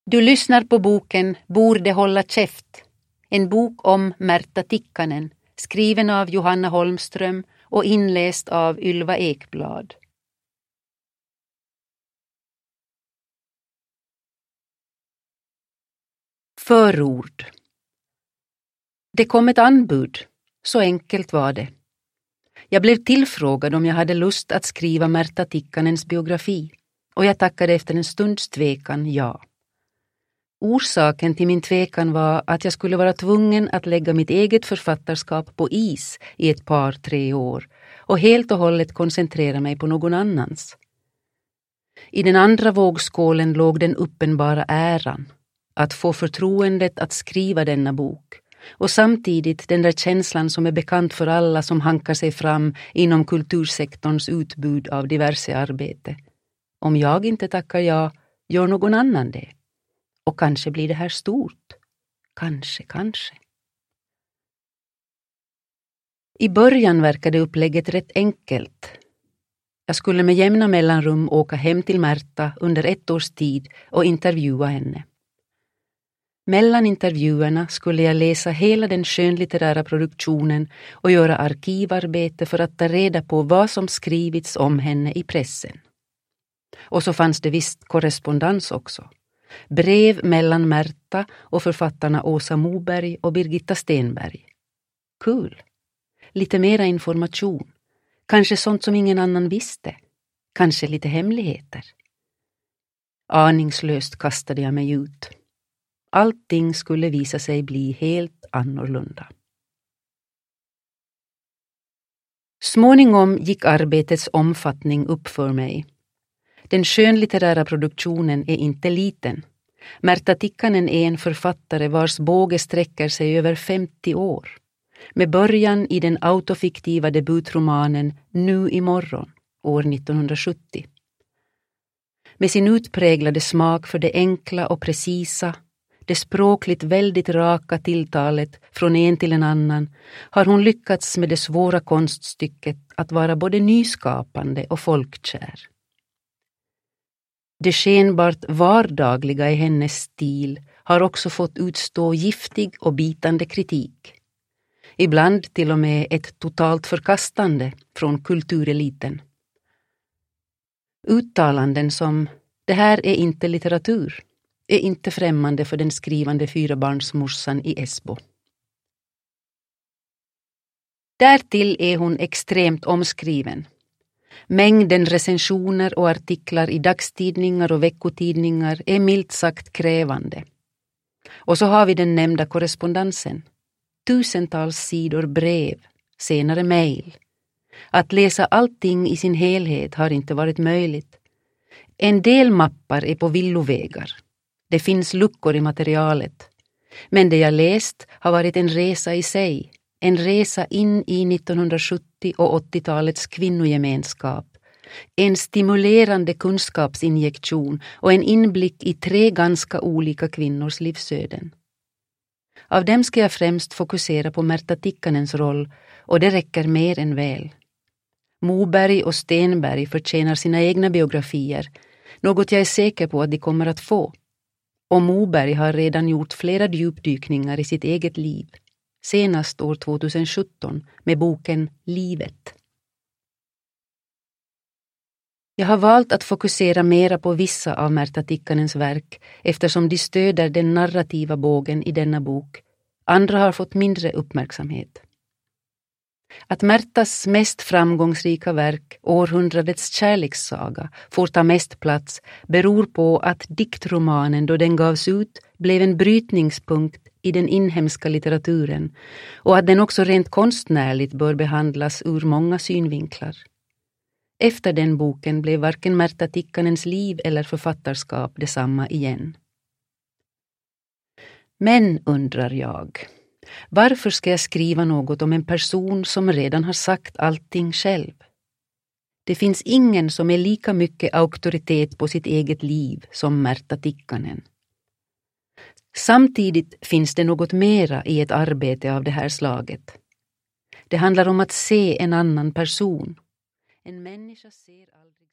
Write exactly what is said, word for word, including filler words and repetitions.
Du lyssnar på boken Borde hålla käft, en bok om Märta Tikkanen, skriven av Johanna Holmström och inläst av Ylva Ekblad. Förord. Det kom ett anbud, så enkelt var det. Jag blev tillfrågad om jag hade lust att skriva Märta Tikkanens biografi, och jag tackade efter en stunds tvekan ja. Orsaken till min tvekan var att jag skulle vara tvungen att lägga mitt eget författarskap på is i ett par, tre år och helt och hållet koncentrera mig på någon annans. I den andra vågskålen låg den uppenbara äran att få förtroendet att skriva denna bok och samtidigt den där känslan som är bekant för alla som hankar sig fram inom kultursektorns utbud av diverse arbete. Om jag inte tackar ja, gör någon annan det. Och kanske blir det här stort. Kanske, kanske. I början verkade upplägget rätt enkelt. Jag skulle med jämna mellanrum åka hem till Märta under ett års tid och intervjua henne. Mellan intervjuerna skulle jag läsa hela den skönlitterära produktionen och göra arkivarbete för att ta reda på vad som skrivits om henne i pressen. Och så fanns det visst korrespondens också. Brev mellan Märta och författarna Åsa Moberg och Birgitta Stenberg. Kul. Lite mera information. Kanske sånt som ingen annan visste. Kanske lite hemligheter. Aningslöst kastade jag mig ut. Allting skulle visa sig bli helt annorlunda. Småningom gick arbetets omfattning upp för mig. Den skönlitterära produktionen är inte liten. Märta Tikkanen är en författare vars båge sträcker sig över femtio år. Med början i den autofiktiva debutromanen Nu imorgon, år nittonhundrasjuttio. Med sin utpräglade smak för det enkla och precisa, det språkligt väldigt raka tilltalet från en till en annan, har hon lyckats med det svåra konststycket att vara både nyskapande och folkkär. Det skenbart vardagliga i hennes stil har också fått utstå giftig och bitande kritik. Ibland till och med ett totalt förkastande från kultureliten. Uttalanden som "det här är inte litteratur" är inte främmande för den skrivande fyrabarnsmorsan i Esbo. Därtill är hon extremt omskriven. Mängden recensioner och artiklar i dagstidningar och veckotidningar är milt sagt krävande. Och så har vi den nämnda korrespondensen. Tusentals sidor brev, senare mejl. Att läsa allting i sin helhet har inte varit möjligt. En del mappar är på villovägar. Det finns luckor i materialet. Men det jag läst har varit en resa i sig. En resa in i nittonhundrasjuttio- och åttiotalets kvinnogemenskap. En stimulerande kunskapsinjektion och en inblick i tre ganska olika kvinnors livsöden. Av dem ska jag främst fokusera på Märta Tikkanens roll, och det räcker mer än väl. Moberg och Stenberg förtjänar sina egna biografier, något jag är säker på att de kommer att få. Och Moberg har redan gjort flera djupdykningar i sitt eget liv. Senast år tjugosjutton med boken Livet. Jag har valt att fokusera mera på vissa av Märta Tikkanens verk eftersom de stöder den narrativa bågen i denna bok. Andra har fått mindre uppmärksamhet. Att Märtas mest framgångsrika verk, Århundradets kärlekssaga, får ta mest plats beror på att diktromanen då den gavs ut blev en brytningspunkt i den inhemska litteraturen och att den också rent konstnärligt bör behandlas ur många synvinklar. Efter den boken blev varken Märta Tikkanens liv eller författarskap detsamma igen. Men, undrar jag, varför ska jag skriva något om en person som redan har sagt allting själv? Det finns ingen som är lika mycket auktoritet på sitt eget liv som Märta Tikkanen. Samtidigt finns det något mera i ett arbete av det här slaget. Det handlar om att se en annan person. En människa ser aldrig